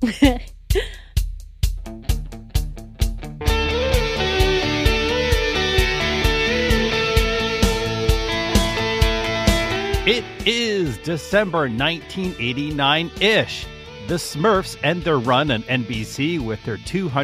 It is December 1989-ish. The Smurfs end their run on NBC with their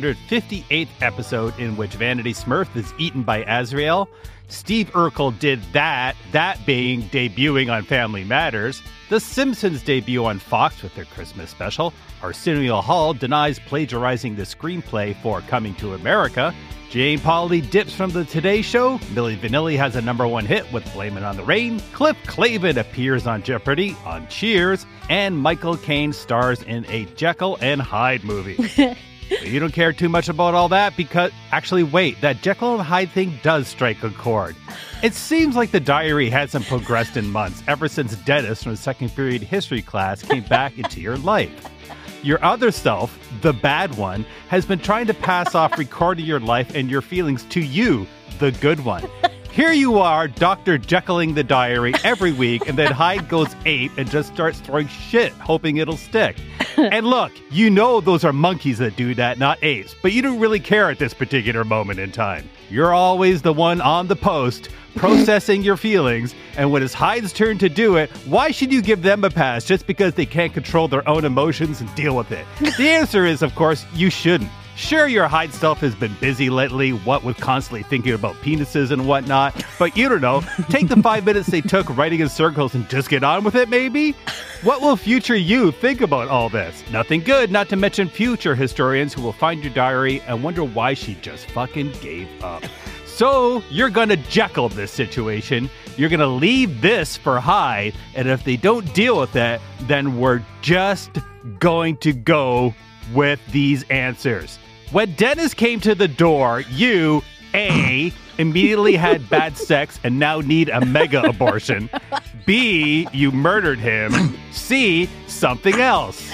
258th episode in which Vanity Smurf is eaten by Azrael. Steve Urkel did that being debuting on Family Matters. The Simpsons debut on Fox with their Christmas special. Arsenio Hall denies plagiarizing the screenplay for Coming to America. Jane Pauley dips from the Today Show. Milli Vanilli has a #1 hit with Blame It on the Rain. Cliff Clavin appears on Jeopardy, on Cheers. And Michael Caine stars in a Jekyll and Hyde movie. But you don't care too much about all that because, actually, wait, that Jekyll and Hyde thing does strike a chord. It seems like the diary hasn't progressed in months, ever since Dennis from the second period history class came back into your life. Your other self, the bad one, has been trying to pass off recording your life and your feelings to you, the good one. Here you are, Dr. Jekylling the diary every week, and then Hyde goes ape and just starts throwing shit, hoping it'll stick. And look, you know those are monkeys that do that, not apes, but you don't really care at this particular moment in time. You're always the one on the post, processing your feelings, and when it's Hyde's turn to do it, why should you give them a pass just because they can't control their own emotions and deal with it? The answer is, of course, you shouldn't. Sure, your Hyde self has been busy lately, what with constantly thinking about penises and whatnot, but you don't know, take the 5 minutes they took writing in circles and just get on with it, maybe? What will future you think about all this? Nothing good, not to mention future historians who will find your diary and wonder why she just fucking gave up. So, you're gonna Jekyll this situation, you're gonna leave this for Hyde, and if they don't deal with it, then we're just going to go with these answers. When Dennis came to the door, you, A, immediately had bad sex and now need a mega abortion. B, you murdered him. C, something else.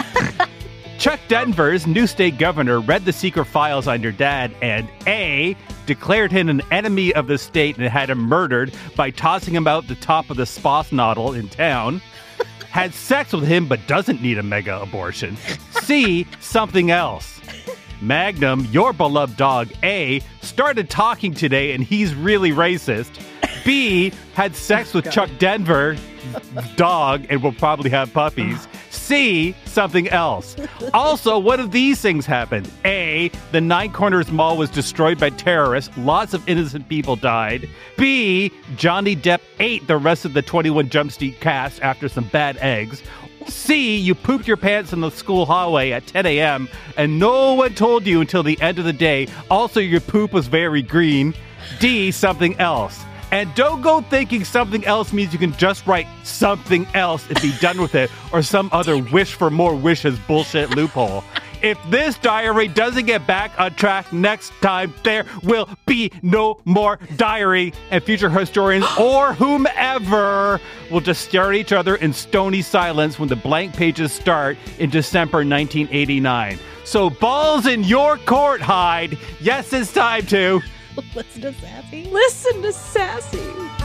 Chuck Denver's new state governor read the secret files on your dad and A, declared him an enemy of the state and had him murdered by tossing him out the top of the Spothnoddle in town. Had sex with him but doesn't need a mega abortion. C, something else. Magnum, your beloved dog, A, started talking today and he's really racist. B, had sex with Chuck Denver, dog, and will probably have puppies. C, something else. Also, what if these things happened? A, the Nine Corners Mall was destroyed by terrorists. Lots of innocent people died. B, Johnny Depp ate the rest of the 21 Jump Street cast after some bad eggs. C, you pooped your pants in the school hallway at 10 a.m. and no one told you until the end of the day. Also, your poop was very green. D, something else. And don't go thinking something else means you can just write something else and be done with it, or some other wish for more wishes bullshit loophole. If this diary doesn't get back on track next time, there will be no more diary, and future historians or whomever will just stare at each other in stony silence when the blank pages start in December 1989. So balls in your court, Hyde. Yes, it's time to... Listen to Sassy. Listen to Sassy.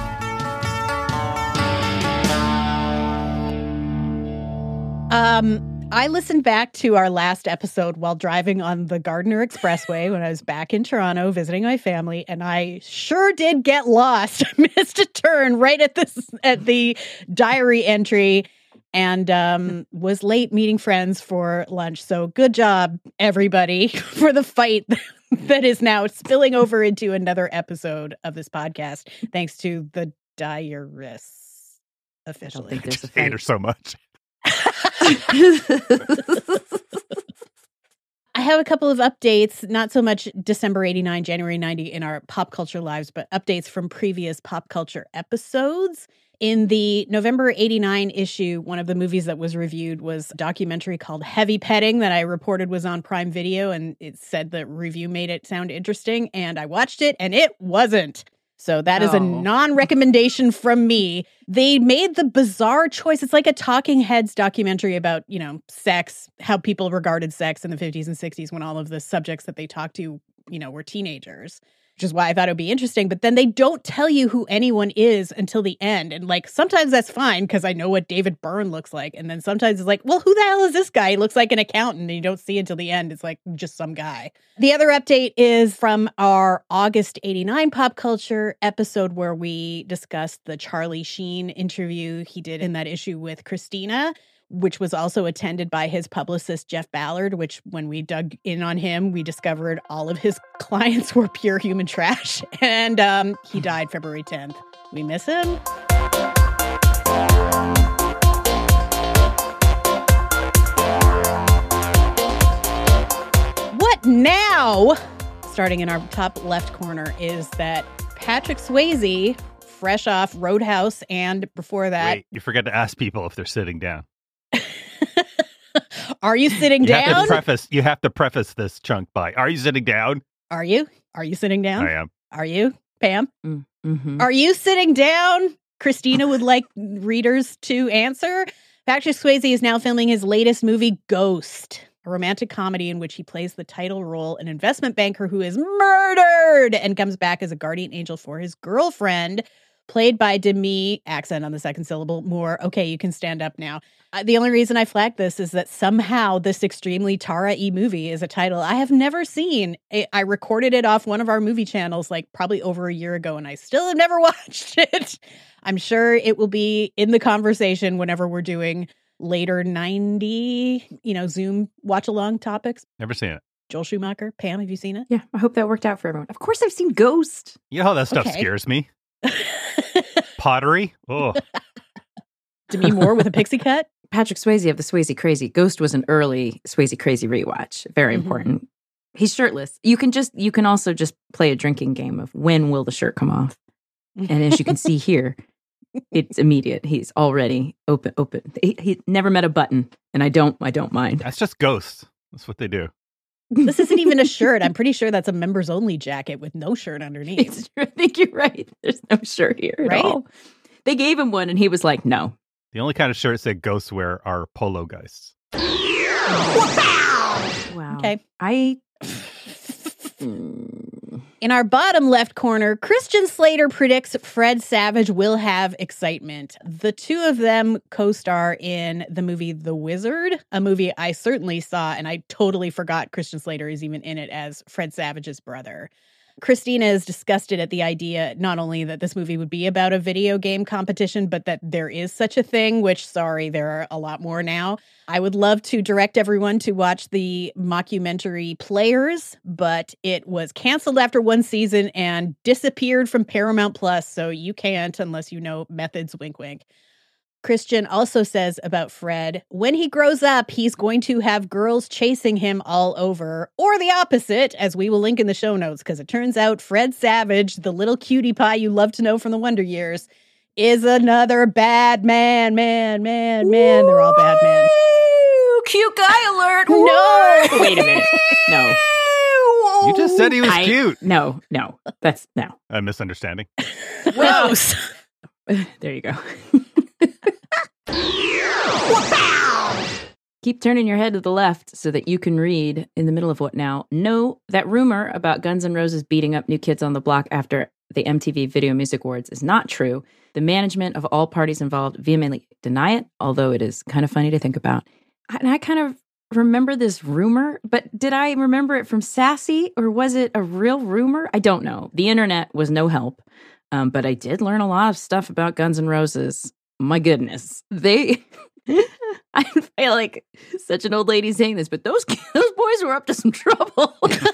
I listened back to our last episode while driving on the Gardiner Expressway when I was back in Toronto visiting my family, and I sure did get lost. I missed a turn right at the diary entry and was late meeting friends for lunch. So good job, everybody, for the fight that is now spilling over into another episode of this podcast, thanks to the diarist officially. I just hate her so much. I have a couple of updates, not so much December 89, January 90 in our pop culture lives, but updates from previous pop culture episodes. In the November 89 issue, one of the movies that was reviewed was a documentary called Heavy Petting that I reported was on Prime Video, and it said the review made it sound interesting, and I watched it, and it wasn't. So that is a non-recommendation from me. They made the bizarre choice. It's like a Talking Heads documentary about, sex, how people regarded sex in the 50s and 60s when all of the subjects that they talked to, were teenagers. which is why I thought it would be interesting. But then they don't tell you who anyone is until the end. And like, sometimes that's fine because I know what David Byrne looks like. And then sometimes it's like, well, who the hell is this guy? He looks like an accountant and you don't see until the end. It's like just some guy. The other update is from our August 89 pop culture episode where we discussed the Charlie Sheen interview he did in that issue with Christina, which was also attended by his publicist, Jeff Ballard, which when we dug in on him, we discovered all of his clients were pure human trash. And he died February 10th. We miss him. What now? Starting in our top left corner is that Patrick Swayze, fresh off Roadhouse, and before that... Wait, you forgot to ask people if they're sitting down. Are you sitting down? You have to preface this chunk by, are you sitting down? Are you? Are you sitting down? I am. Are you, Pam? Mm-hmm. Are you sitting down? Christina would like readers to answer. Patrick Swayze is now filming his latest movie, Ghost, a romantic comedy in which he plays the title role, an investment banker who is murdered and comes back as a guardian angel for his girlfriend, played by Demi, accent on the second syllable, Moore. Okay, you can stand up now. The only reason I flagged this is that somehow this extremely Tara-y movie is a title I have never seen. I recorded it off one of our movie channels like probably over a year ago, and I still have never watched it. I'm sure it will be in the conversation whenever we're doing later 90, Zoom watch-along topics. Never seen it. Joel Schumacher. Pam, have you seen it? Yeah, I hope that worked out for everyone. Of course I've seen Ghost. You know how that stuff Okay. scares me? Pottery? Oh. Demi Moore with a pixie cut? Patrick Swayze of the Swayze Crazy. Ghost was an early Swayze Crazy rewatch. Very important. He's shirtless. You can also just play a drinking game of when will the shirt come off. And as you can see here, it's immediate. He's already open. He never met a button, and I don't mind. That's just ghosts. That's what they do. This isn't even a shirt. I'm pretty sure that's a members only jacket with no shirt underneath. It's true. I think you're right. There's no shirt here at all. They gave him one, and he was like, no. The only kind of shirts that ghosts wear are polo geists. Wow. Okay. In our bottom left corner, Christian Slater predicts Fred Savage will have excitement. The two of them co-star in the movie The Wizard, a movie I certainly saw, and I totally forgot Christian Slater is even in it as Fred Savage's brother. Christina is disgusted at the idea not only that this movie would be about a video game competition, but that there is such a thing, which, sorry, there are a lot more now. I would love to direct everyone to watch the mockumentary Players, but it was canceled after one season and disappeared from Paramount Plus, so you can't unless you know Methods, wink, wink. Christian also says about Fred, when he grows up, he's going to have girls chasing him all over, or the opposite, as we will link in the show notes, because it turns out Fred Savage, the little cutie pie you love to know from the Wonder Years, is another bad man. They're all bad men. Cute guy alert. No. Wait a minute. No. You just said he was cute. No. That's no. A misunderstanding. Gross. There you go. Keep turning your head to the left so that you can read in the middle of what now. No, that rumor about Guns N' Roses beating up New Kids on the Block after the MTV Video Music Awards is not true. The management of all parties involved vehemently deny it, although it is kind of funny to think about. And I kind of remember this rumor, but did I remember it from Sassy or was it a real rumor? I don't know. The internet was no help, but I did learn a lot of stuff about Guns N' Roses. My goodness. I feel like such an old lady saying this, but those boys were up to some trouble.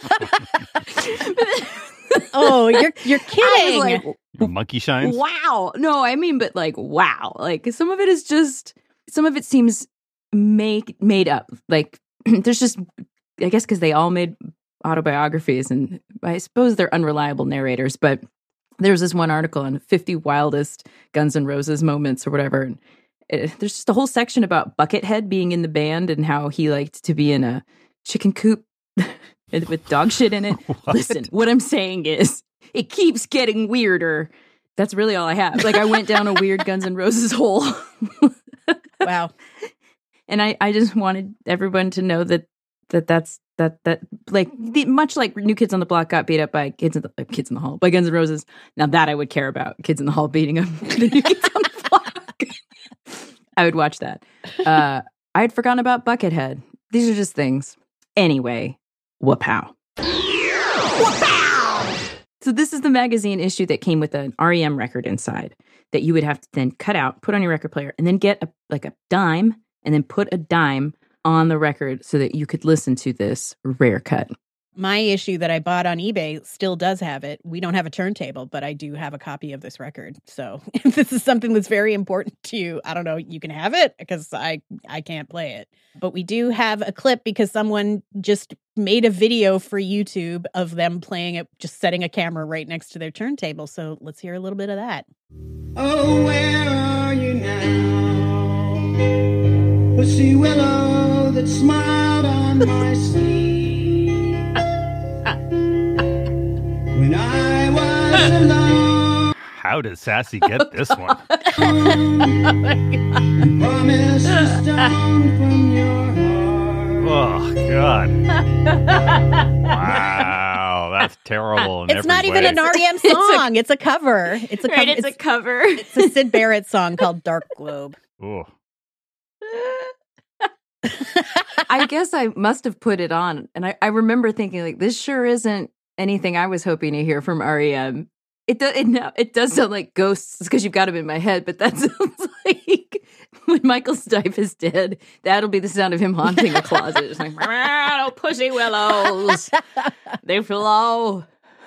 Oh, you're kidding. Like, Monkey shines? wow. No, I mean, but like, wow. Like some of it seems made up. Like there's just, I guess because they all made autobiographies and I suppose they're unreliable narrators, but there's this one article on 50 wildest Guns N' Roses moments or whatever. And there's just a whole section about Buckethead being in the band and how he liked to be in a chicken coop with dog shit in it. Listen, what I'm saying is it keeps getting weirder. That's really all I have. Like I went down a weird Guns N' Roses hole. Wow. And I just wanted everyone to know that That's like much like New Kids on the Block got beat up by Kids in the Hall by Guns N' Roses. Now that I would care about Kids in the Hall beating up the New Kids on the Block. I would watch that. I had forgotten about Buckethead. These are just things. Anyway, whoop-pow. So this is the magazine issue that came with an REM record inside that you would have to then cut out, put on your record player, and then get a dime and then put a dime on the record so that you could listen to this rare cut. My issue that I bought on eBay still does have it. We don't have a turntable, but I do have a copy of this record. So if this is something that's very important to you, I don't know, you can have it because I can't play it. But we do have a clip because someone just made a video for YouTube of them playing it, just setting a camera right next to their turntable. So let's hear a little bit of that. Oh, where are you now? Pussy willow that smiled on my sleeve. When I was alone. How does Sassy get this one? Promise a stone from your heart. Oh, God. Wow, that's terrible in It's every not even way. an REM song. It's a cover. It's a Right, cover. it's a cover. It's a Sid Barrett song called Dark Globe. Ooh. I guess I must have put it on. And I remember thinking, like, this sure isn't anything I was hoping to hear from REM. It does sound like Ghosts because you've got him in my head, but that sounds like when Michael Stipe is dead, that'll be the sound of him haunting a closet. It's like, oh, pussy willows, they flow.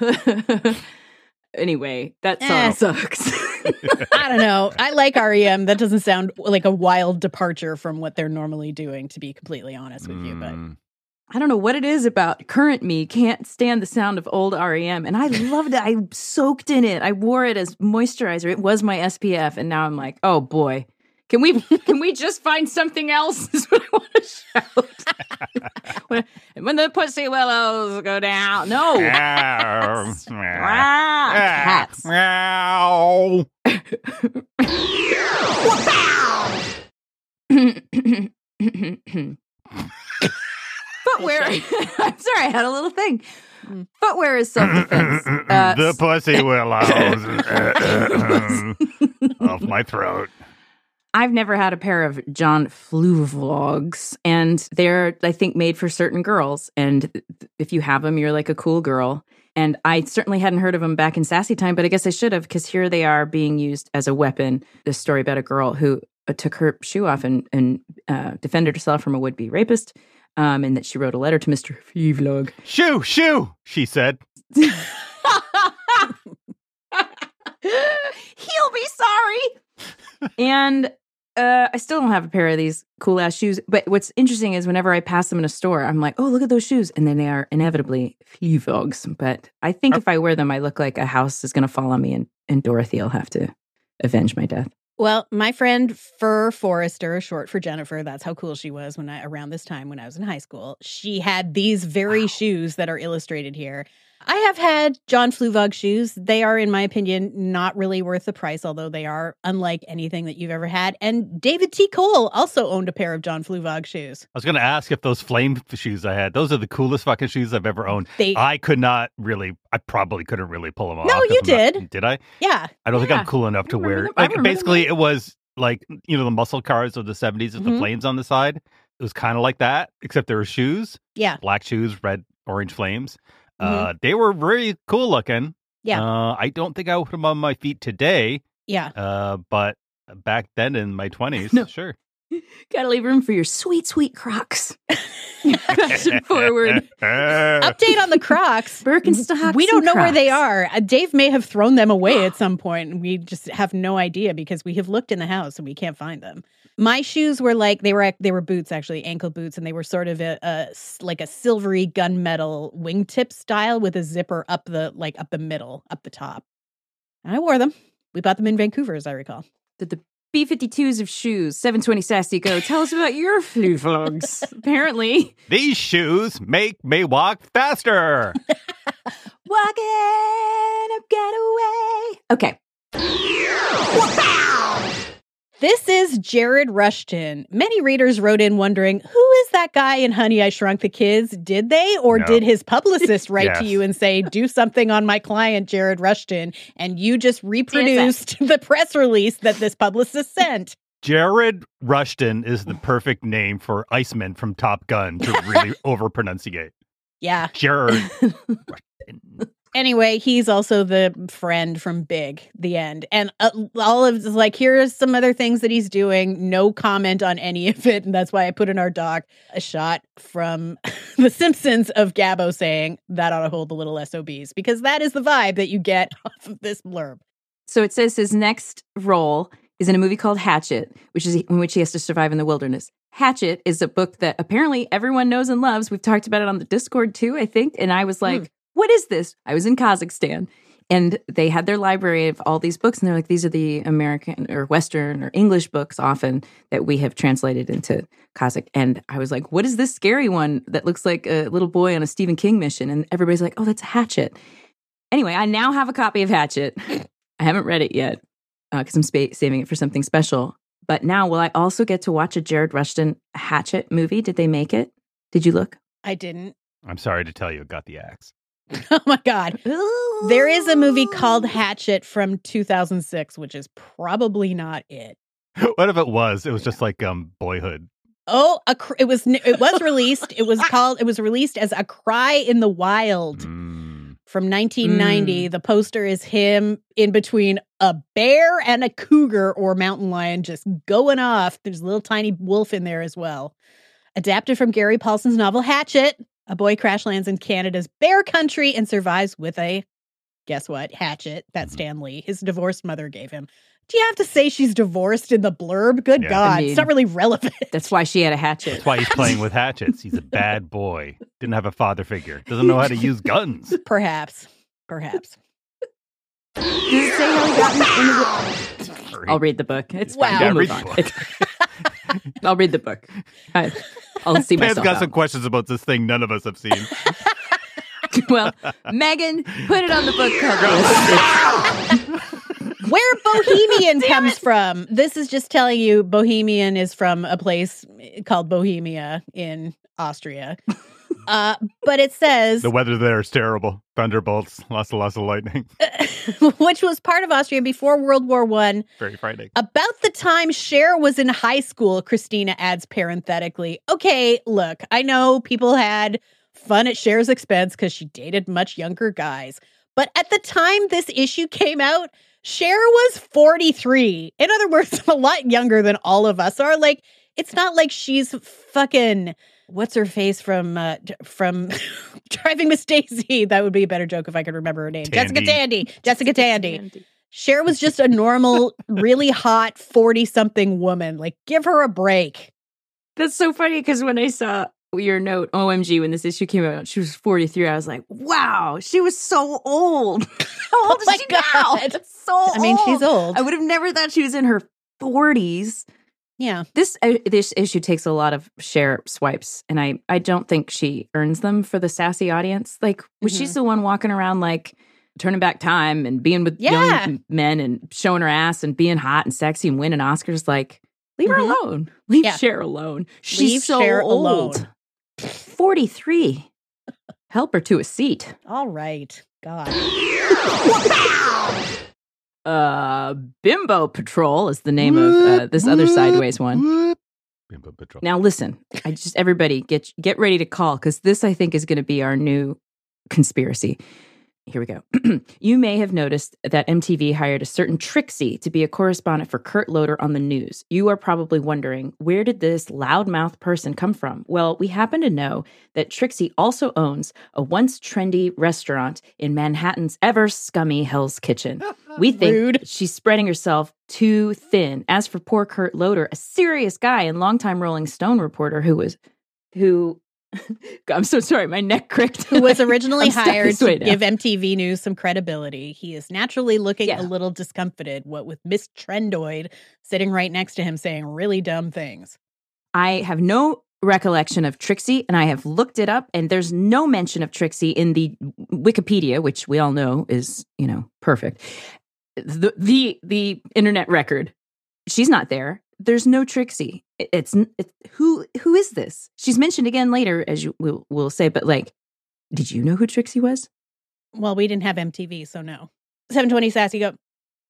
Anyway, that song sucks. I don't know. I like REM. That doesn't sound like a wild departure from what they're normally doing, to be completely honest with you. But I don't know what it is about current me. Can't stand the sound of old REM. And I loved it. I soaked in it. I wore it as moisturizer. It was my SPF. And now I'm like, oh boy. Can we just find something else? Is what I want to shout. when the pussy willows go down. No. Cats. Meow. Footwear. I'm sorry, I had a little thing. Footwear is self-defense. The pussy willows off my throat. I've never had a pair of John Fluvlogs, and they're, I think, made for certain girls. And if you have them, you're like a cool girl. And I certainly hadn't heard of them back in Sassy time, but I guess I should have, because here they are being used as a weapon. This story about a girl who took her shoe off and defended herself from a would-be rapist, and that she wrote a letter to Mr. Fluvlog. Shoo, she said. He'll be sorry. And I still don't have a pair of these cool ass shoes. But what's interesting is whenever I pass them in a store, I'm like, oh, look at those shoes. And then they are inevitably Fluvlogs. But I think if I wear them, I look like a house is going to fall on me and Dorothy will have to avenge my death. well, my friend Fur Forrester, short for Jennifer, that's how cool she was around this time when I was in high school. She had these very shoes that are illustrated here. I have had John Fluvlog shoes. They are, in my opinion, not really worth the price, although they are unlike anything that you've ever had. And David T. Cole also owned a pair of John Fluvlog shoes. I was going to ask if those flame shoes I had, those are the coolest fucking shoes I've ever owned. I probably couldn't really pull them off. No, you did. Did I? Yeah. I don't think I'm cool enough to wear. Basically, it was like, the muscle cars of the 70s with the flames on the side. It was kind of like that, except there were shoes. Yeah. Black shoes, red, orange flames. They were very cool looking. Yeah. I don't think I would put them on my feet today. Yeah. But back then in my 20s, sure. Gotta leave room for your sweet, sweet Crocs. Fashion forward. Update on the Crocs. Birkenstocks. We don't know Crocs. where they are. Dave may have thrown them away at some point, and we just have no idea because we have looked in the house and we can't find them. My shoes were they were boots, actually, ankle boots, and they were sort of like a silvery gunmetal wingtip style with a zipper up the middle, up the top. And I wore them. We bought them in Vancouver, as I recall. Did the B-52s of shoes, 720 Sassy Go. Tell us about your Fluvlogs. Apparently. These shoes make me walk faster. Walking a getaway. Okay. This is Jared Rushton. Many readers wrote in wondering, who is that guy in Honey, I Shrunk the Kids? Did they? Or No. did his publicist write to Yes. you and say, do something on my client, Jared Rushton? And you just reproduced the press release that this publicist sent. Jared Rushton is the perfect name for Iceman from Top Gun to really overpronunciate. Yeah. Jared Rushton. Anyway, he's also the friend from Big, the end. And all of it's like, here are some other things that he's doing. No comment on any of it. And that's why I put in our doc a shot from The Simpsons of Gabbo saying that ought to hold the little SOBs, because that is the vibe that you get off of this blurb. So it says his next role is in a movie called Hatchet, which is in which he has to survive in the wilderness. Hatchet is a book that apparently everyone knows and loves. We've talked about it on the Discord too, I think. And I was like, what is this? I was in Kazakhstan and they had their library of all these books. And they're like, these are the American or Western or English books often that we have translated into Kazakh. And I was like, what is this scary one that looks like a little boy on a Stephen King mission? And everybody's like, oh, that's Hatchet. Anyway, I now have a copy of Hatchet. I haven't read it yet because I'm saving it for something special. But now will I also get to watch a Jared Rushton Hatchet movie? Did they make it? Did you look? I didn't. I'm sorry to tell you, it got the axe. Oh my God. There is a movie called Hatchet from 2006, which is probably not it. What if it was? It was just like Boyhood. Oh, it was released. It was released as A Cry in the Wild from 1990. The poster is him in between a bear and a cougar or mountain lion just going off. There's a little tiny wolf in there as well. Adapted from Gary Paulson's novel Hatchet. A boy crash lands in Canada's bear country and survives with a, guess what, hatchet that Stan Lee, his divorced mother, gave him. Do you have to say she's divorced in the blurb? Good Yeah. God, I mean, it's not really relevant. That's why she had a hatchet. That's why he's playing with hatchets. He's a bad boy. Didn't have a father figure. Doesn't know how to use guns. Perhaps. Does it say how he got into the... I'll read the book. It's fine. Wow. Yeah, We'll read move the on. book. I'll read the book. I'll see Pan's myself got out. some questions about this thing none of us have seen. Well, Megan, put it on the book cover. Where Bohemian comes from. This is just telling you Bohemian is from a place called Bohemia in Austria. But it says... The weather there is terrible. Thunderbolts, lots of lightning. which was part of Austria before World War I. Very frightening. About the time Cher was in high school, Christina adds parenthetically. Okay, look, I know people had fun at Cher's expense because she dated much younger guys. But at the time this issue came out, Cher was 43. In other words, a lot younger than all of us are. Like, it's not like she's fucking... What's her face from Driving Miss Daisy? That would be a better joke if I could remember her name. Tandy. Jessica Tandy. Cher was just a normal, really hot 40-something woman. Like, give her a break. That's so funny because when I saw your note, OMG, when this issue came out, she was 43. I was like, wow, she was so old. How old is she now? That's so old. I mean, she's old. I would have never thought she was in her 40s. Yeah. This issue takes a lot of Cher swipes, and I don't think she earns them for the sassy audience. Like, she's the one walking around like turning back time and being with young men and showing her ass and being hot and sexy and winning Oscars. Like, leave her alone. Leave Cher alone. She's Leave so Cher old. alone. 43. Help her to a seat. All right. God. Bimbo Patrol is the name of this other sideways one. Bimbo Patrol. Now listen, everybody get ready to call because this I think is going to be our new conspiracy. Here we go. You may have noticed that MTV hired a certain Trixie to be a correspondent for Kurt Loder on the news. You are probably wondering, where did this loudmouth person come from? Well, we happen to know that Trixie also owns a once trendy restaurant in Manhattan's ever scummy Hell's Kitchen. We think she's spreading herself too thin. As for poor Kurt Loder, a serious guy and longtime Rolling Stone reporter who I'm so sorry, my neck cricked. Who was originally hired to now. give MTV News some credibility. He is naturally looking a little discomfited, what with Miss Trendoid sitting right next to him saying really dumb things. I have no recollection of Trixie, and I have looked it up, and there's no mention of Trixie in the Wikipedia, which we all know is, perfect. The internet record. she's not there. There's no Trixie. It's who is this? She's mentioned again later, as we'll say, but like, did you know who Trixie was? Well, we didn't have MTV, so no. 720 Sassy, go.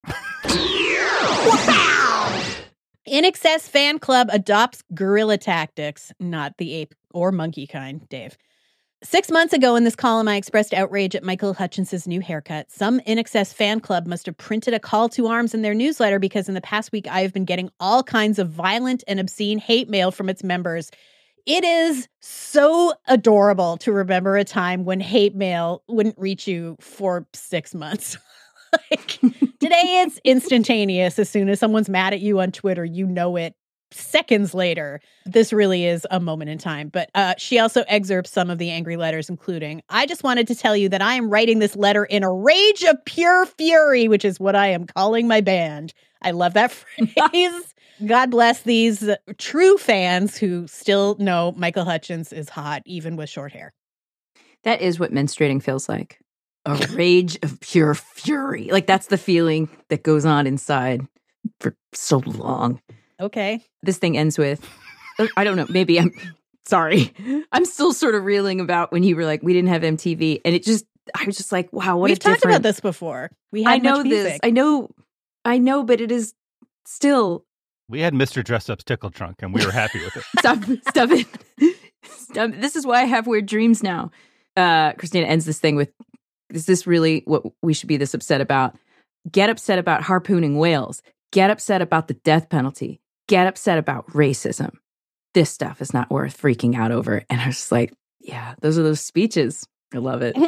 In Excess fan club adopts guerrilla tactics, not the ape or monkey kind, Dave. 6 months ago in this column, I expressed outrage at Michael Hutchins' new haircut. Some In Excess fan club must have printed a call to arms in their newsletter because in the past week, I have been getting all kinds of violent and obscene hate mail from its members. It is so adorable to remember a time when hate mail wouldn't reach you for 6 months. Like, today, it's instantaneous. As soon as someone's mad at you on Twitter, you know it seconds later. This really is a moment in time. But she also excerpts some of the angry letters, including, I just wanted to tell you that I am writing this letter in a rage of pure fury, which is what I am calling my band. I love that phrase. God bless these true fans who still know Michael Hutchins is hot, even with short hair. That is what menstruating feels like. A rage of pure fury. Like, that's the feeling that goes on inside for so long. Okay. This thing ends with, I don't know, maybe I'm sorry. I'm still sort of reeling about when you were like, we didn't have MTV. And I was just like, wow, what We've talked about this before. We had much music. I know, but it is still. We had Mr. Dress Up's Tickle Trunk, and we were happy with it. Stop it. This is why I have weird dreams now. Christina ends this thing with, is this really what we should be this upset about? Get upset about harpooning whales. Get upset about the death penalty. Get upset about racism. This stuff is not worth freaking out over. And I was just like, yeah, those are those speeches. I love it.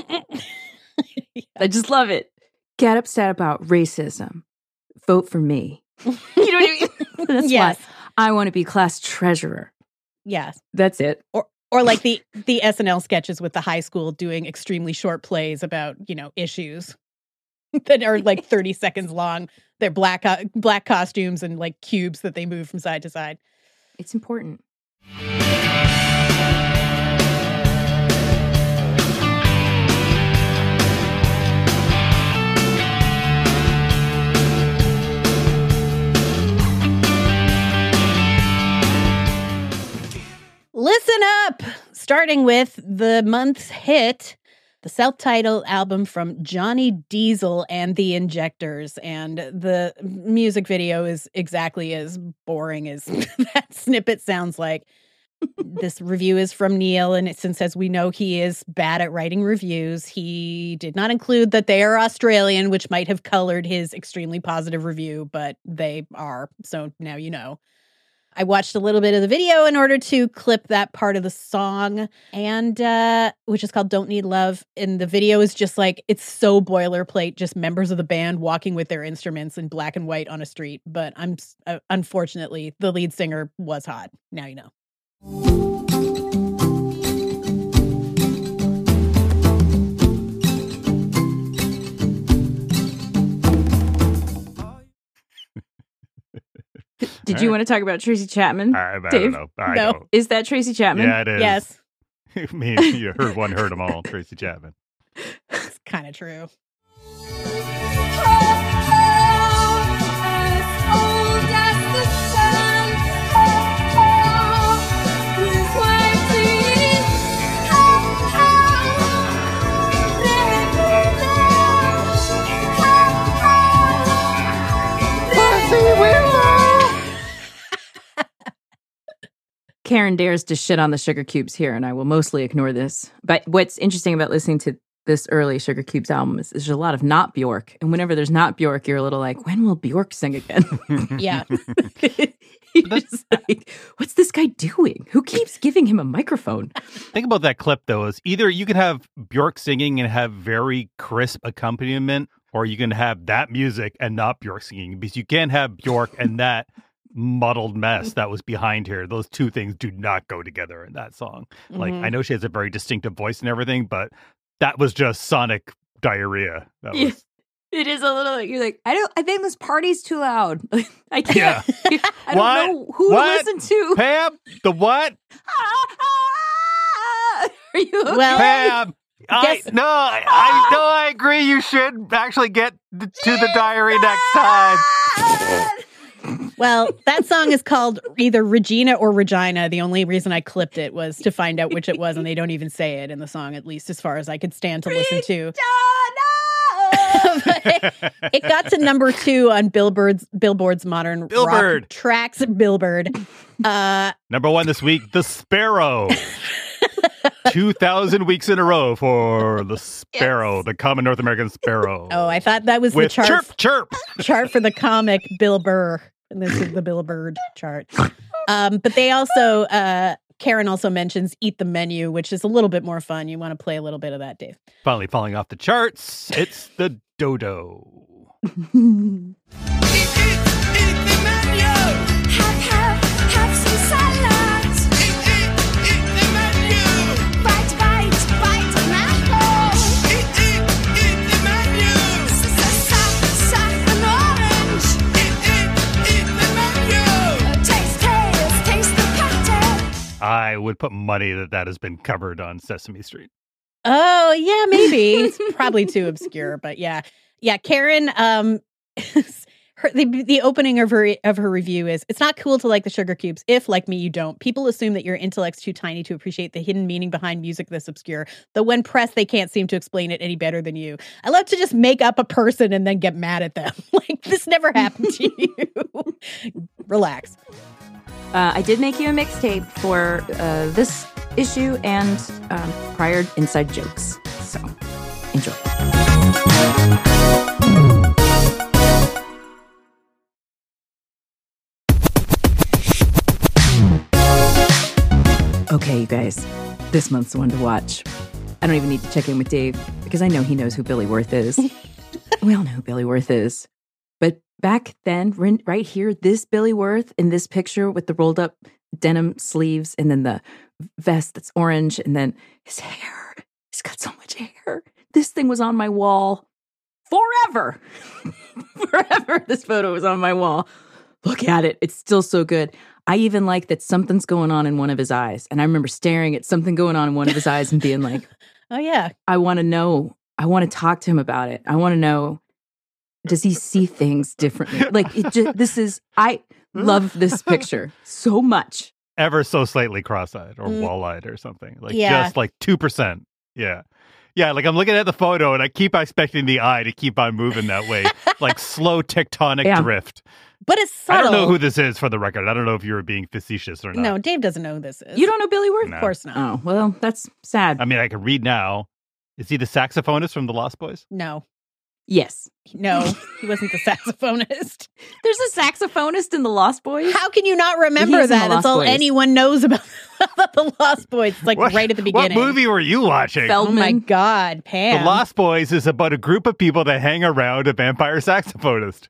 Yeah. I just love it. Get upset about racism. Vote for me. You know what I mean? That's Yes. why I want to be class treasurer. Yes. That's it. Or like the SNL sketches with the high school doing extremely short plays about, issues that are like 30 seconds long. They're black costumes and like cubes that they move from side to side. It's important. Listen up! Starting with the month's hit, the self-titled album from Johnny Diesel and the Injectors. And the music video is exactly as boring as that snippet sounds like. This review is from Neil, and since as we know he is bad at writing reviews, he did not include that they are Australian, which might have colored his extremely positive review, but they are, so now you know. I watched a little bit of the video in order to clip that part of the song, and which is called Don't Need Love. And the video is just like, it's so boilerplate, just members of the band walking with their instruments in black and white on a street. But unfortunately, the lead singer was hot. Now you know. Did you want to talk about Tracy Chapman? I Dave? don't know. I No. don't. Is that Tracy Chapman? Yeah, it is. Yes, Me, you heard one, heard them all. Tracy Chapman. it's kind of true. Karen dares to shit on the Sugar Cubes here, and I will mostly ignore this. But what's interesting about listening to this early Sugar Cubes album is there's a lot of not Bjork. And whenever there's not Bjork, you're a little like, when will Bjork sing again? Yeah. You're just like, what's this guy doing? Who keeps giving him a microphone? Think about that clip, though, is either you could have Bjork singing and have very crisp accompaniment, or you can have that music and not Bjork singing, because you can't have Bjork and that muddled mess that was behind here. Those two things do not go together in that song. Like, I know she has a very distinctive voice and everything, but that was just sonic diarrhea. That was... It is a little like, you're like, I think this party's too loud. I can't. Yeah. I don't know who to listen to. Pam, the what? Are you okay? Well, Pam, I agree. You should actually get to the diary next time. Well, that song is called either Regina or Regina. The only reason I clipped it was to find out which it was, and they don't even say it in the song, at least as far as I could stand to listen to. It got to number 2 on Billboard's Modern Rock Tracks. Billboard. Number 1 this week, The Sparrow. 2,000 weeks in a row for the sparrow, the common North American sparrow. Oh, I thought that was with the chart. Chirp. Chart for the comic Bill Burr. And this is the Bill Bird chart. But they also, Karen also mentions Eat the Menu, which is a little bit more fun. You want to play a little bit of that, Dave. Finally falling off the charts, it's the dodo. Eat the menu. Have some salads. Eat the menu. Bite an apple. Eat the menu. Suck an orange. Eat the menu. Taste the patty. I would put money that has been covered on Sesame Street. Oh, yeah, maybe. It's probably too obscure, but yeah. Yeah, Karen, the opening of her review is, it's not cool to like the sugar cubes if, like me, you don't. People assume that your intellect's too tiny to appreciate the hidden meaning behind music this obscure, though when pressed, they can't seem to explain it any better than you. I love to just make up a person and then get mad at them. Like, this never happened to you. Relax. I did make you a mixtape for this issue and prior inside jokes. So, enjoy. Okay, you guys. This month's the one to watch. I don't even need to check in with Dave because I know he knows who Billy Worth is. We all know who Billy Worth is. But back then, right here, this Billy Worth in this picture with the rolled up denim sleeves and then the vest that's orange and then his hair. He's got so much hair. This thing was on my wall forever. Forever, this photo was on my wall. Look at it. It's still so good. I even like that something's going on in one of his eyes. And I remember staring at something going on in one of his eyes and being like, oh, yeah. I want to know. I want to talk to him about it. I want to know, does he see things differently? Like, I love this picture so much. Ever so slightly cross-eyed or wall-eyed or something. Like, just like 2%. Yeah. Yeah, like I'm looking at the photo and I keep expecting the eye to keep on moving that way. Like slow tectonic drift. But it's subtle. I don't know who this is, for the record. I don't know if you were being facetious or not. No, Dave doesn't know who this is. You don't know Billy Worth? No. Of course not. Oh, well, that's sad. I mean, I can read now. Is he the saxophonist from the Lost Boys? No. Yes. No, he wasn't the saxophonist. There's a saxophonist in the Lost Boys? How can you not remember that? That's all anyone knows about the Lost Boys. It's like right at the beginning. What movie were you watching? Feldman. Oh my God, Pam. The Lost Boys is about a group of people that hang around a vampire saxophonist.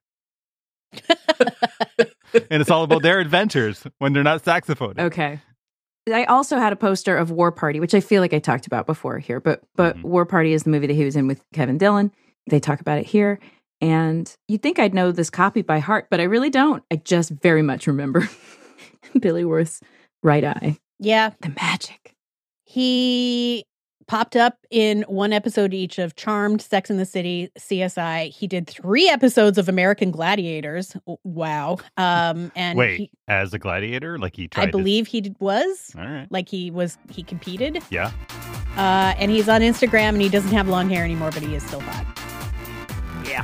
And it's all about their adventures when they're not saxophonists. Okay. I also had a poster of War Party, which I feel like I talked about before here, but War Party is the movie that he was in with Kevin Dillon. They talk about it here. And you'd think I'd know this copy by heart, but I really don't. I just very much remember Billy Worth's right eye. Yeah. The magic. He popped up in one episode each of Charmed, Sex and the City, CSI. He did 3 episodes of American Gladiators. Wow. And wait, as a gladiator? Like he tried I believe he was. All right. Like he competed. Yeah. And he's on Instagram and he doesn't have long hair anymore, but he is still hot. Yeah.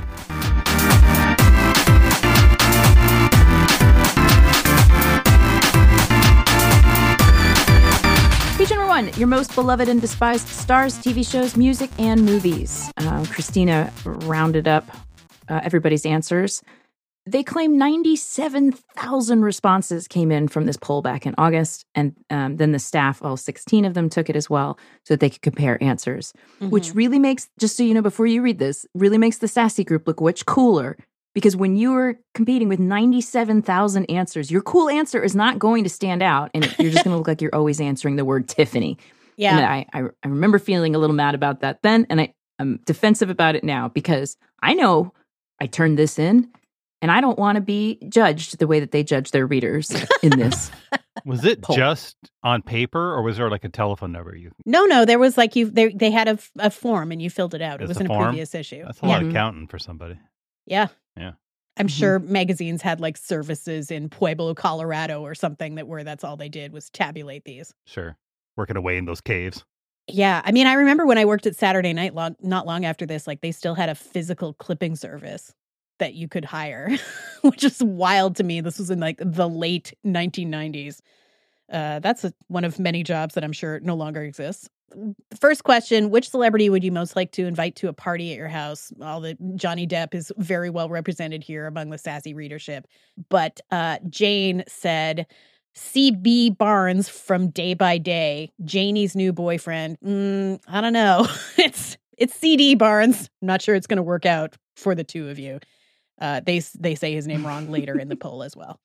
Page number 1, your most beloved and despised stars, TV shows, music, and movies. Christina rounded up everybody's answers. They claim 97,000 responses came in from this poll back in August, and then the staff, all 16 of them, took it as well so that they could compare answers, which really makes, just so you know before you read this, really makes the Sassy group look much cooler, because when you are competing with 97,000 answers, your cool answer is not going to stand out, and you're just going to look like you're always answering the word Tiffany. Yeah. And I remember feeling a little mad about that then, and I'm defensive about it now, because I know I turned this in, and I don't want to be judged the way that they judge their readers in this. Was it poll. just on paper, or was there like a telephone number? No. There was like they had a form and you filled it out. It was in a form? previous issue. That's a lot of counting for somebody. Yeah. Yeah. I'm sure magazines had like services in Pueblo, Colorado or something where that's all they did was tabulate these. Sure. Working away in those caves. Yeah. I mean, I remember when I worked at Saturday Night not long after this, like they still had a physical clipping service that you could hire, which is wild to me. This was in like the late 1990s. That's one of many jobs that I'm sure no longer exists. The first question, which celebrity would you most like to invite to a party at your house? Johnny Depp is very well represented here among the sassy readership. But Jane said, C.B. Barnes from Day by Day, Janie's new boyfriend. I don't know. It's C.D. Barnes. I'm not sure it's going to work out for the two of you. They say his name wrong later in the poll as well.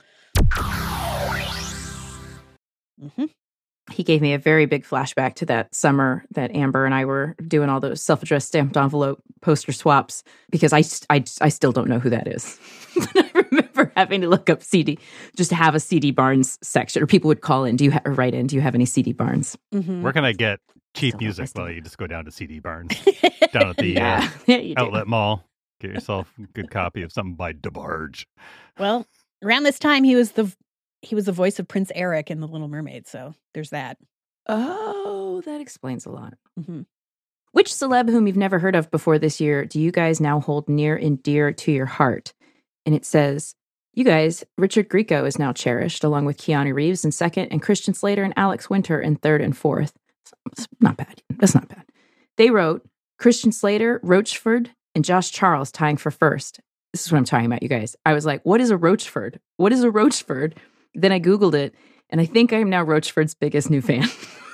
Mm-hmm. He gave me a very big flashback to that summer that Amber and I were doing all those self-addressed stamped envelope poster swaps, because I still don't know who that is. But I remember having to look up CD, just to have a CD Barnes section, or people would call in, or write in, do you have any CD Barnes? Mm-hmm. Where can I get cheap music? Well, you just go down to CD Barnes, down at the Yeah, you do. outlet mall. Get yourself a good copy of something by DeBarge. Well, around this time, he was the voice of Prince Eric in The Little Mermaid, so there's that. Oh, that explains a lot. Mm-hmm. Which celeb whom you've never heard of before this year do you guys now hold near and dear to your heart? And it says, you guys, Richard Grieco is now cherished, along with Keanu Reeves in second, and Christian Slater and Alex Winter in third and fourth. It's not bad. That's not bad. They wrote Christian Slater, Roachford, and Josh Charles tying for first. This is what I'm talking about, you guys. I was like, what is a Roachford? What is a Roachford? Then I Googled it, and I think I am now Roachford's biggest new fan.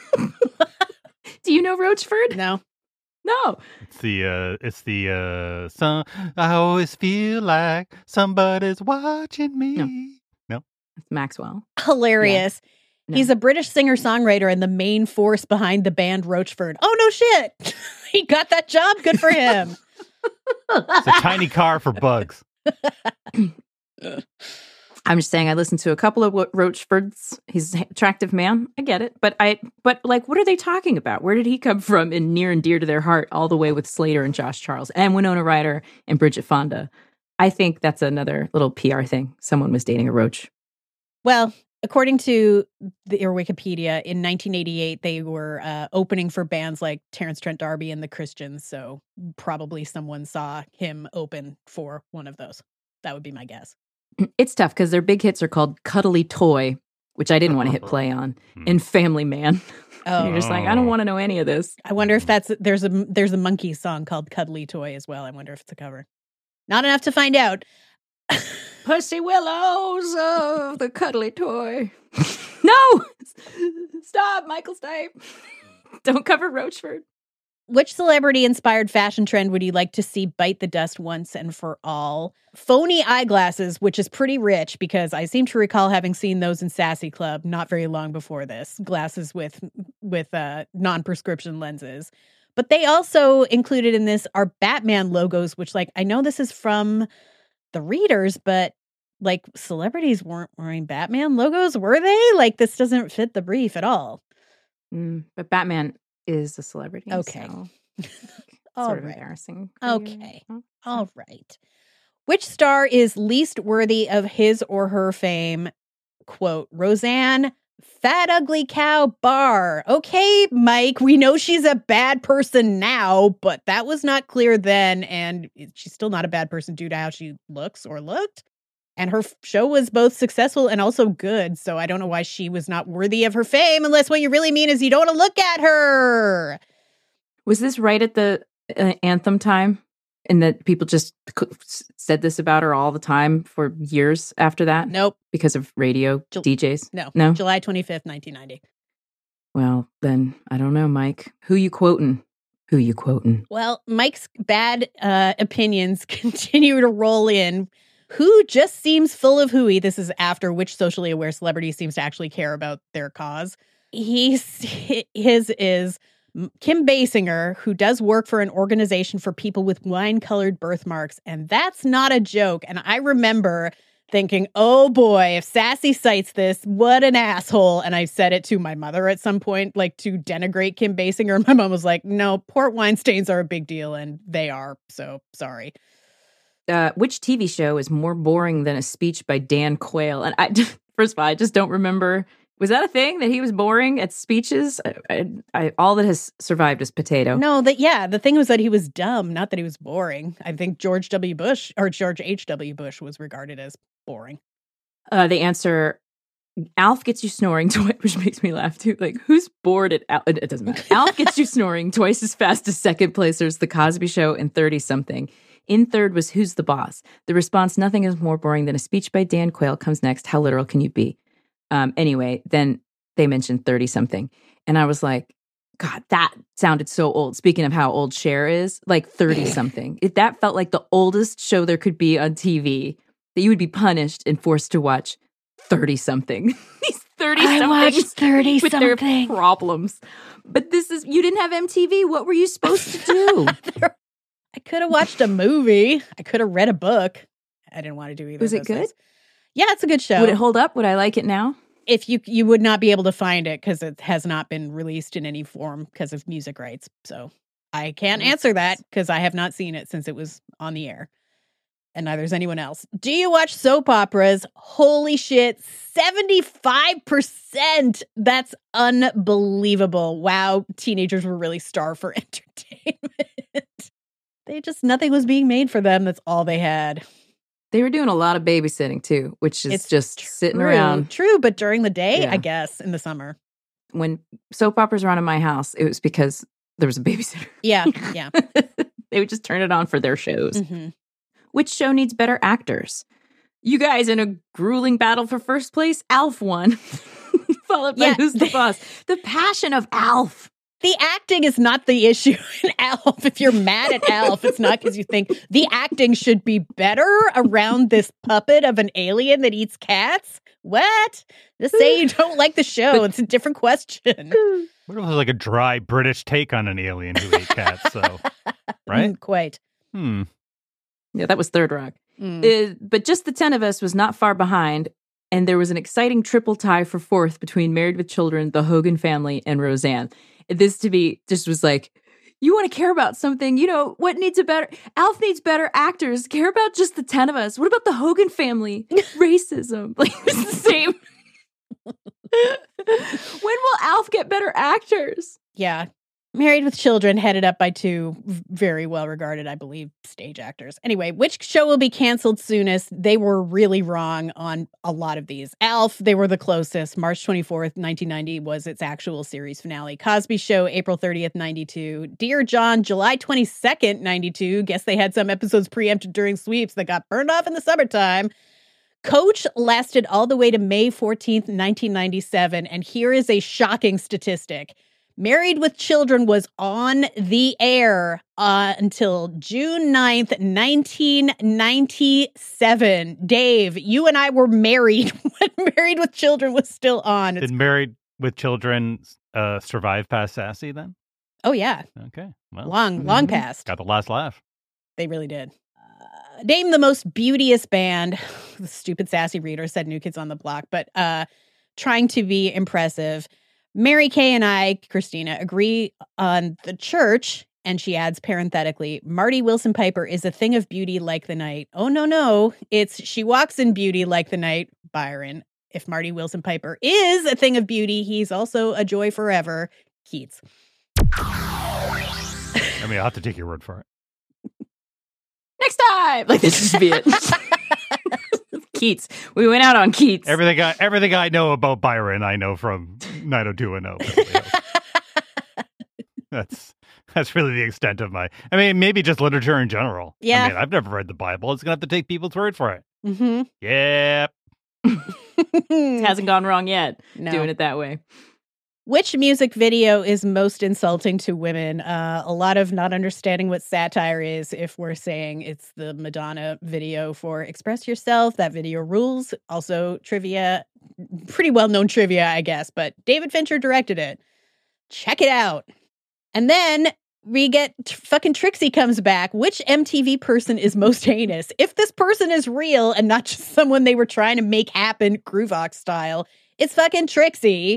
Do you know Roachford? No. No. It's the song. I always feel like somebody's watching me. No. It's Maxwell. Hilarious. Yeah. No. He's a British singer-songwriter and the main force behind the band Roachford. Oh, no shit. He got that job. Good for him. It's a tiny car for bugs. I'm just saying I listened to a couple of Roachfords. He's an attractive man. I get it. But like, what are they talking about? Where did he come from in near and dear to their heart all the way with Slater and Josh Charles and Winona Ryder and Bridget Fonda? I think that's another little PR thing. Someone was dating a roach. Well, according to your Wikipedia, in 1988, they were opening for bands like Terrence Trent D'Arby and the Christians. So probably someone saw him open for one of those. That would be my guess. It's tough because their big hits are called Cuddly Toy, which I didn't want to hit play on, and Family Man. Oh. You're just like, I don't want to know any of this. I wonder if there's a Monkey song called Cuddly Toy as well. I wonder if it's a cover. Not enough to find out. Pussy Willows of the Cuddly Toy. No! Stop, Michael Stipe. Don't cover Roachford. Which celebrity-inspired fashion trend would you like to see bite the dust once and for all? Phony eyeglasses, which is pretty rich because I seem to recall having seen those in Sassy Club not very long before this. Glasses with non-prescription lenses. But they also included in this are Batman logos, which, like, I know this is from the readers, but, like, celebrities weren't wearing Batman logos, were they? Like, this doesn't fit the brief at all. But Batman is a celebrity. Okay. So All sort of right. embarrassing. Okay. All right. Which star is least worthy of his or her fame? Quote, Roseanne, Fat Ugly Cow Barr. Okay, Mike, we know she's a bad person now, but that was not clear then, and she's still not a bad person due to how she looks or looked. And her show was both successful and also good, so I don't know why she was not worthy of her fame, unless what you really mean is you don't want to look at her. Was this right at the anthem time? And that people just said this about her all the time for years after that? Nope. Because of radio DJs? No. July 25th, 1990. Well, then, I don't know, Mike. Who you quoting? Well, Mike's bad opinions continue to roll in. Who just seems full of hooey? This is after which socially aware celebrity seems to actually care about their cause. His is Kim Basinger, who does work for an organization for people with wine-colored birthmarks, and that's not a joke. And I remember thinking, oh boy, if Sassy cites this, what an asshole. And I said it to my mother at some point, like to denigrate Kim Basinger. My mom was like, no, port wine stains are a big deal, and they are, so sorry. Which TV show is more boring than a speech by Dan Quayle? And first of all, I just don't remember. Was that a thing that he was boring at speeches? All that has survived is potato. No, the thing was that he was dumb, not that he was boring. I think George H.W. Bush was regarded as boring. The answer, Alf gets you snoring twice, which makes me laugh too. Like, who's bored at Alf? It doesn't matter. Alf gets you snoring twice as fast as second placers, The Cosby Show, and 30-something. In third was Who's the Boss? The response, nothing is more boring than a speech by Dan Quayle, comes next. How literal can you be? Anyway, then they mentioned 30-something. And I was like, God, that sounded so old. Speaking of how old Cher is, like 30-something. That felt like the oldest show there could be on TV, that you would be punished and forced to watch 30-something. These 30-somethings with their problems. But you didn't have MTV. What were you supposed to do? I could have watched a movie. I could have read a book. I didn't want to do either. Was it good? Things. Yeah, it's a good show. Would it hold up? Would I like it now? If you would not be able to find it because it has not been released in any form because of music rights. So I can't answer that because I have not seen it since it was on the air. And neither is anyone else. Do you watch soap operas? Holy shit, 75%. That's unbelievable. Wow, teenagers were really starved for entertainment. Nothing was being made for them. That's all they had. They were doing a lot of babysitting too, which is just sitting around. True, but during the day, I guess, in the summer. When soap operas were on in my house, it was because there was a babysitter. Yeah. They would just turn it on for their shows. Mm-hmm. Which show needs better actors? You guys in a grueling battle for first place, Alf won. Followed by Who's the Boss? The passion of Alf. The acting is not the issue in Alf. If you're mad at Alf, it's not because you think the acting should be better around this puppet of an alien that eats cats. What? Just say you don't like the show. It's a different question. What if it was like a dry British take on an alien who ate cats? So, right? Quite. Yeah, that was Third Rock. But just the 10 of us was not far behind. And there was an exciting triple tie for fourth between Married with Children, The Hogan Family, and Roseanne. This to me just was like, you want to care about something, what needs Alf needs better actors. Care about just the 10 of us. What about the Hogan Family? Racism. Like, it's the same. When will Alf get better actors? Yeah. Married with Children, headed up by two very well-regarded, I believe, stage actors. Anyway, which show will be canceled soonest? They were really wrong on a lot of these. Alf, they were the closest. March 24th, 1990 was its actual series finale. Cosby Show, April 30th, 92. Dear John, July 22nd, 92. Guess they had some episodes preempted during sweeps that got burned off in the summertime. Coach lasted all the way to May 14th, 1997. And here is a shocking statistic. Married with Children was on the air until June 9th, 1997. Dave, you and I were married when Married with Children was still on. Did Married with Children survive past Sassy then? Oh, yeah. Okay. Well, long past. Got the last laugh. They really did. Name the most beauteous band. The stupid Sassy reader said New Kids on the Block, but trying to be impressive. Mary Kay and I, Christina, agree on the church, and she adds parenthetically, Marty Wilson Piper is a thing of beauty like the night. Oh, no. It's she walks in beauty like the night, Byron. If Marty Wilson Piper is a thing of beauty, he's also a joy forever, Keats. I mean, I'll have to take your word for it. Next time! Like, this should be it. Keats. We went out on Keats. Everything I know about Byron, I know from 90210. That's really the extent of maybe just literature in general. Yeah. I mean, I've never read the Bible. It's going to have to take people's word for it. Mm-hmm. Yep. It hasn't gone wrong yet. No. Doing it that way. Which music video is most insulting to women? A lot of not understanding what satire is if we're saying it's the Madonna video for Express Yourself. That video rules. Also trivia, pretty well-known trivia, I guess, but David Fincher directed it. Check it out. And then we get fucking Trixie comes back. Which MTV person is most heinous? If this person is real and not just someone they were trying to make happen Groove Ox style, it's fucking Trixie.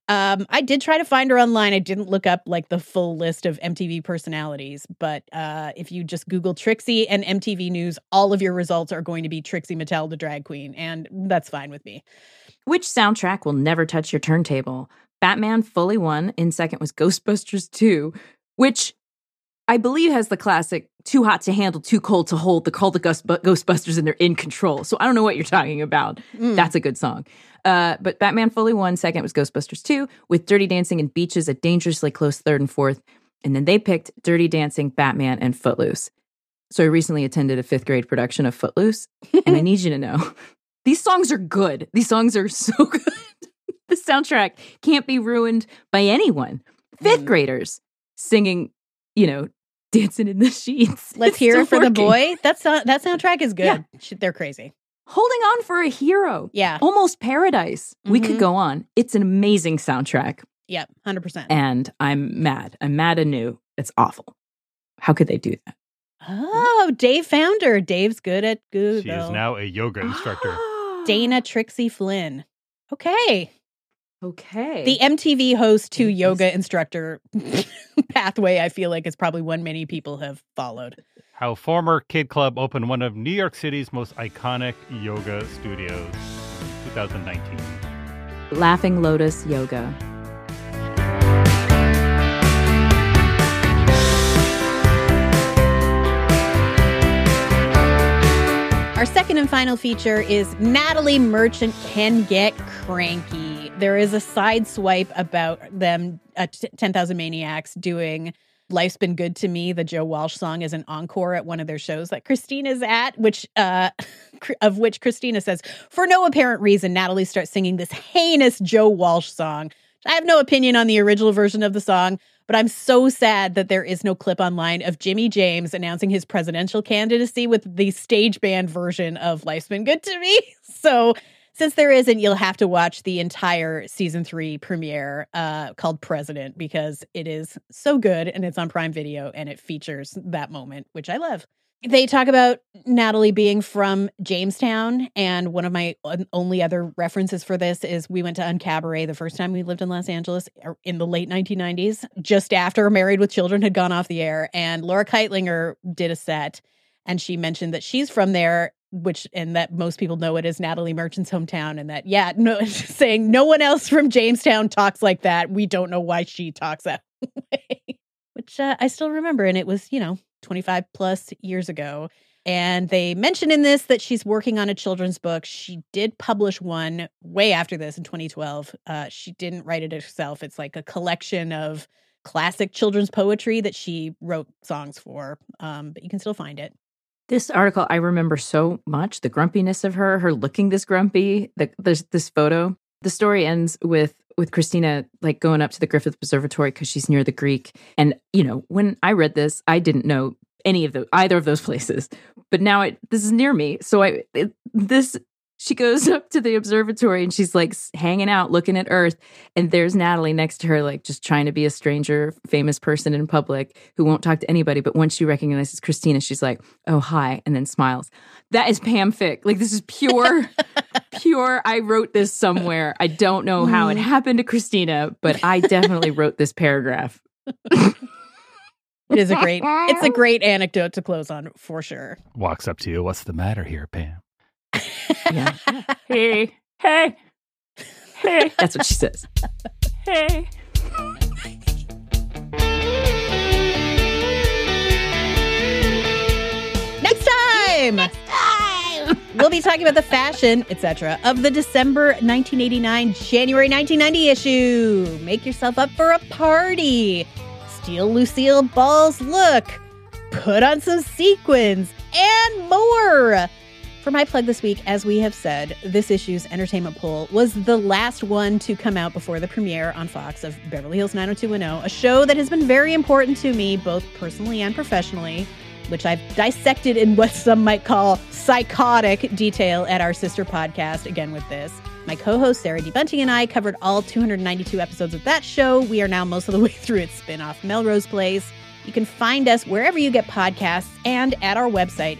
I did try to find her online. I didn't look up like the full list of MTV personalities, but if you just Google Trixie and MTV News, all of your results are going to be Trixie Mattel, the drag queen, and that's fine with me. Which soundtrack will never touch your turntable? Batman fully won. In second was Ghostbusters 2, which I believe has the classic "too hot to handle, too cold to hold." Call the Ghostbusters and they're in control. So I don't know what you're talking about. That's a good song. But Batman fully won. Second was Ghostbusters 2, with Dirty Dancing and Beaches a dangerously close third and fourth. And then they picked Dirty Dancing, Batman, and Footloose. So I recently attended a 5th grade production of Footloose, and I need you to know, these songs are good. These songs are so good. The soundtrack can't be ruined by anyone. 5th graders singing, dancing in the sheets. Let's It's hear it still for the working. boy. That soundtrack is good. Yeah. They're crazy. Holding On for a Hero. Yeah. Almost Paradise. We could Mhm. go on. It's an amazing soundtrack. Yep, 100%. And I'm mad. I'm mad anew. It's awful. How could they do that? Oh, Dave found her. Dave's good at Google. She is now a yoga instructor. Dana Trixie Flynn. Okay. Okay. The MTV host to yoga instructor pathway, I feel like, is probably one many people have followed. How former Kid Club opened one of New York City's most iconic yoga studios, 2019. Laughing Lotus Yoga. Our second and final feature is Natalie Merchant Can Get Cranky. There is a side swipe about them, 10,000 Maniacs, doing Life's Been Good to Me, the Joe Walsh song, as an encore at one of their shows that Christina's at, which Christina says, for no apparent reason, Natalie starts singing this heinous Joe Walsh song. I have no opinion on the original version of the song, but I'm so sad that there is no clip online of Jimmy James announcing his presidential candidacy with the stage band version of Life's Been Good to Me. So since there isn't, you'll have to watch the entire season 3 premiere called President, because it is so good and it's on Prime Video and it features that moment, which I love. They talk about Natalie being from Jamestown, and one of my only other references for this is we went to Uncabaret the first time we lived in Los Angeles in the late 1990s, just after Married with Children had gone off the air, and Laura Keitlinger did a set, and she mentioned that she's from there, and that most people know it as Natalie Merchant's hometown, and that, saying no one else from Jamestown talks like that. We don't know why she talks that way, which I still remember, and it was, 25 plus years ago. And they mention in this that she's working on a children's book. She did publish one way after this in 2012. She didn't write it herself. It's like a collection of classic children's poetry that she wrote songs for. But you can still find it. This article, I remember so much. The grumpiness of her looking this grumpy. There's this photo. The story ends with Christina like going up to the Griffith Observatory because she's near the Greek. And, when I read this, I didn't know either of those places. But now this is near me. So she goes up to the observatory and she's like hanging out, looking at Earth. And there's Natalie next to her, like just trying to be a stranger, famous person in public who won't talk to anybody. But once she recognizes Christina, she's like, oh, hi, and then smiles. That is Pam Fick. Like, this is pure, I wrote this somewhere. I don't know how it happened to Christina, but I definitely wrote this paragraph. It's a great anecdote to close on, for sure. Walks up to you. What's the matter here, Pam? Yeah. Hey. That's what she says. Hey. Next time, we'll be talking about the fashion, etc., of the December 1989, January 1990 issue. Make yourself up for a party. Steal Lucille Ball's look. Put on some sequins and more. For my plug this week, as we have said, this issue's entertainment poll was the last one to come out before the premiere on Fox of Beverly Hills 90210, a show that has been very important to me, both personally and professionally, which I've dissected in what some might call psychotic detail at our sister podcast, Again With This. My co-host Sarah D. Bunting and I covered all 292 episodes of that show. We are now most of the way through its spin-off, Melrose Place. You can find us wherever you get podcasts and at our website,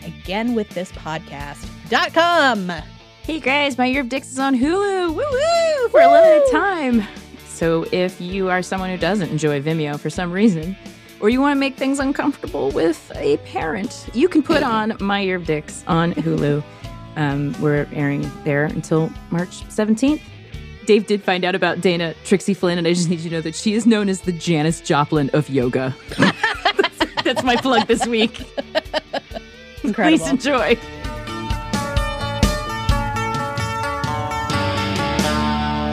againwiththispodcast.com. Hey guys, My Year of Dicks is on Hulu. Woo woo! For a limited time. So if you are someone who doesn't enjoy Vimeo for some reason, or you want to make things uncomfortable with a parent, you can put on My Year of Dicks on Hulu. We're airing there until March 17th. Dave did find out about Dana Trixie Flynn, and I just need you to know that she is known as the Janis Joplin of yoga. That's my plug this week. Incredible. Please enjoy.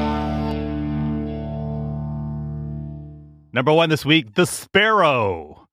Number 1 this week, The Sparrow.